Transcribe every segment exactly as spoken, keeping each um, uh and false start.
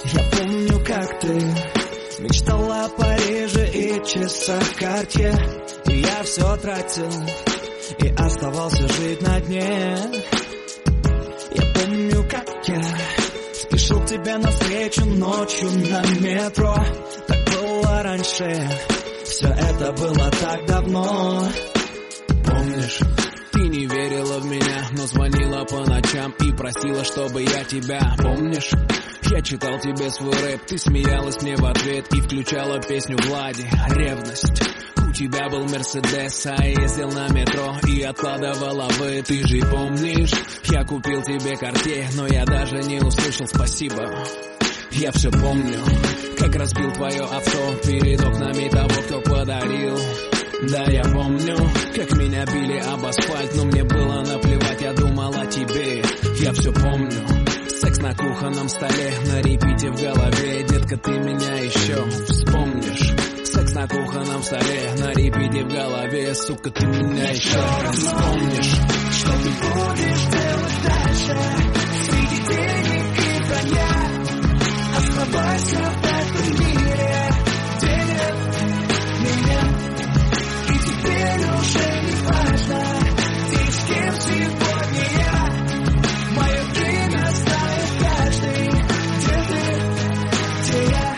Я помню, как ты мечтала о Париже и часах Cartier, и я все тратил и оставался жить на дне. Я помню, как я спешил тебе навстречу ночью на метро. Так было раньше, все это было так давно. Помнишь, ты не верила в меня, но звонила по ночам и просила, чтобы я тебя. Помнишь, я читал тебе свой рэп, ты смеялась мне в ответ и включала песню Влади «Ревность». У тебя был Мерседес, а я ездил на метро и откладывала вы. Ты же помнишь, я купил тебе Cartier, но я даже не услышал спасибо. Я все помню, как разбил твое авто перед окнами того, кто подарил. Да, я помню, как меня били об асфальт, но мне было наплевать, я думал о тебе. Я все помню, секс на кухонном столе, на репите в голове. Детка, ты меня еще вспомнишь. Секс на кухонном столе, на репите в голове. Сука, ты меня еще вспомнишь. Что ты будешь делать дальше? Среди денег и броня. Оставайся в этом мире, где нет меня. И теперь уже не важно, где с кем сегодня я. Мое имя знает каждый, где ты, где я.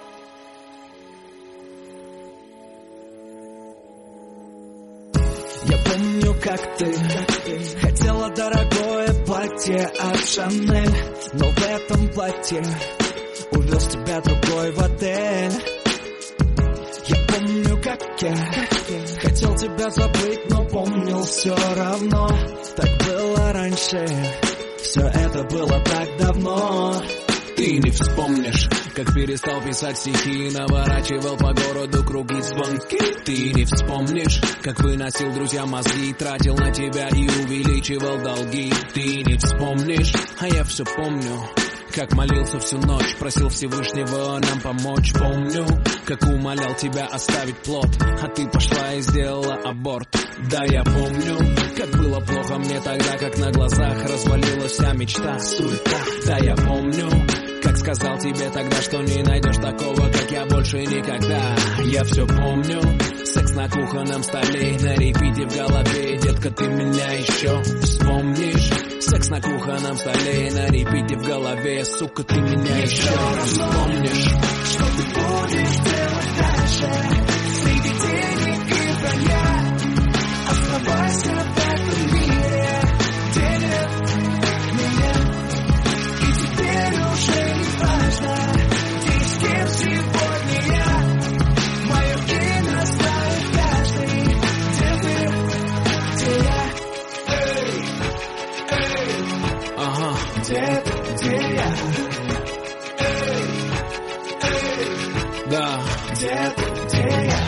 Я помню, как ты хотела дорогое платье от Шанель, но в этом платье увез тебя другой в отель. Я помню, как я хотел тебя забыть, но помнил все равно. Так было раньше, все это было так давно. Ты не вспомнишь, как перестал писать стихи и наворачивал по городу круги звонки. Ты не вспомнишь, как выносил друзьям мозги, тратил на тебя и увеличивал долги. Ты не вспомнишь, а я все помню, как молился всю ночь, просил Всевышнего нам помочь. Помню, как умолял тебя оставить плод, а ты пошла и сделала аборт. Да, я помню, как было плохо мне тогда, как на глазах развалилась вся мечта, суета. Да, я помню, как сказал тебе тогда, что не найдешь такого, как я, больше никогда. Я все помню, секс на кухонном столе, на репите в голове. Детка, ты меня еще вспомнишь. Секс на кухонном столе, на репите в голове. Сука, ты меня еще вспомнишь. Что ты будешь делать дальше? Среди денег и броня. Оставайся в этом мире, где нет меня. И теперь уже не важно, где с кем сегодня я. Мое имя знает каждый, где ты, где я. Эй, эй, ага, где ты, где я. Эй, эй, да, где ты, где я.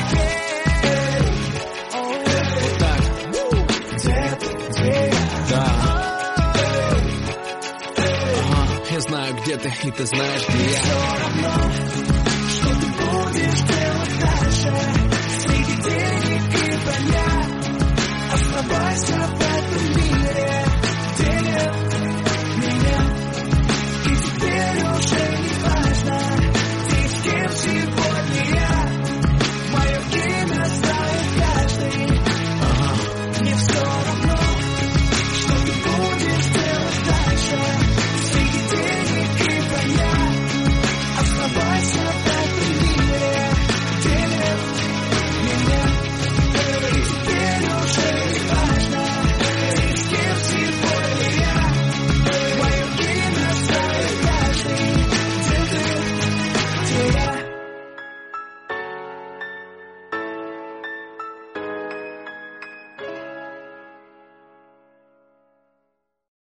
вот так, Где ты, где я. да. Ага, я знаю, где ты, и ты знаешь, где я. Все равно, что ты будешь делать дальше.